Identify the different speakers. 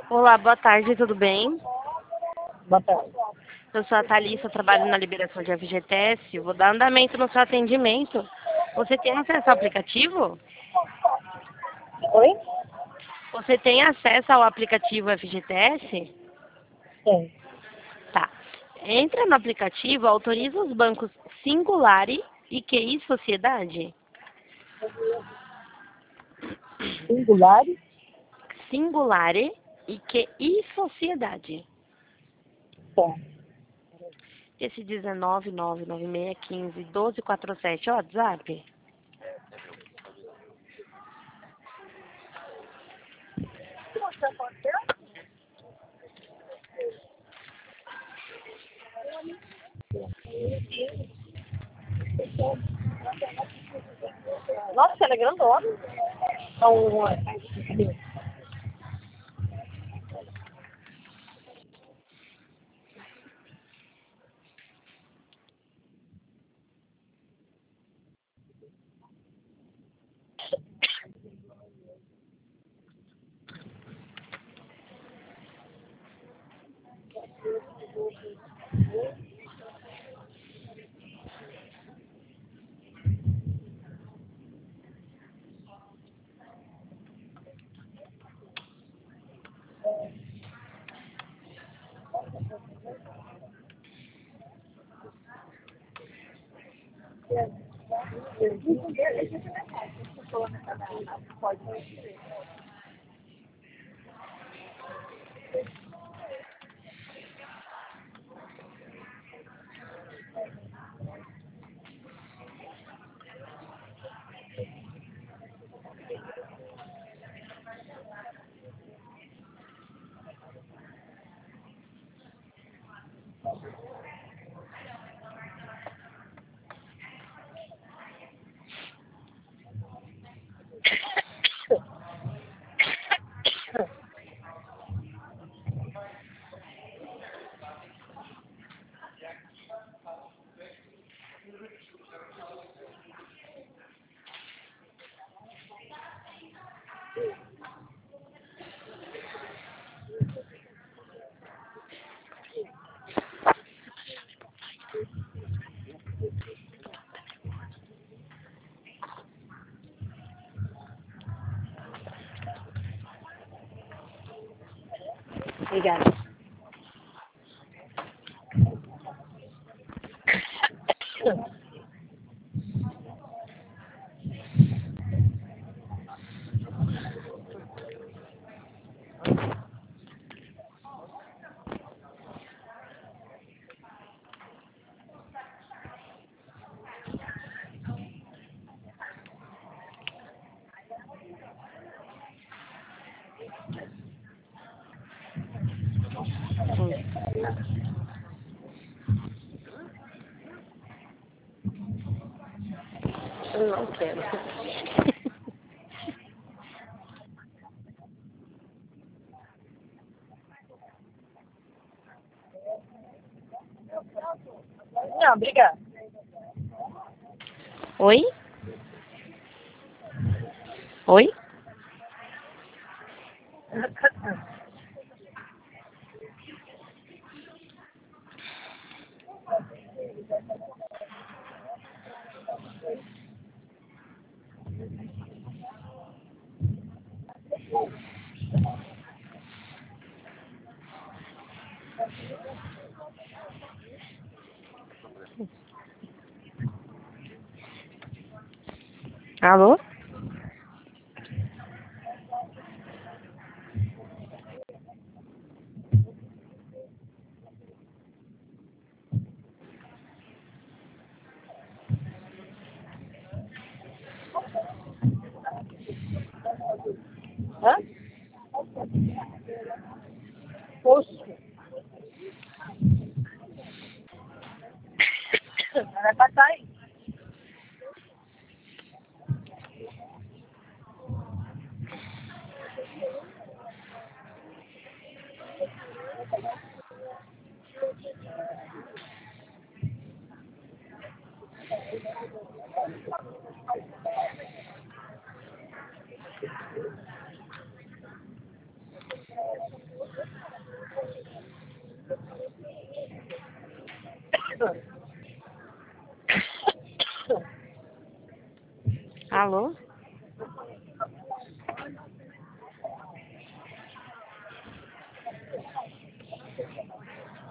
Speaker 1: Olá, boa tarde, tudo bem?
Speaker 2: Boa tarde.
Speaker 1: Eu sou a Thalissa, eu trabalho na liberação de FGTS. Vou dar andamento no seu atendimento. Você tem acesso ao aplicativo?
Speaker 2: Oi?
Speaker 1: Você tem acesso ao aplicativo FGTS?
Speaker 2: Sim.
Speaker 1: Tá. Entra no aplicativo, autoriza os bancos Singulari e QI Sociedade.
Speaker 2: Singulares?
Speaker 1: Singulari e QI Sociedade.
Speaker 2: Sim.
Speaker 1: Esse 19996151247 é o WhatsApp?
Speaker 2: Nossa, ela é grandona. Então,
Speaker 1: Obrigada. Eu não quero.
Speaker 2: não, obrigada.
Speaker 1: Oi? Oi? Alô?
Speaker 2: Hã? Poxa. Ela vai passar aí.
Speaker 1: Alô?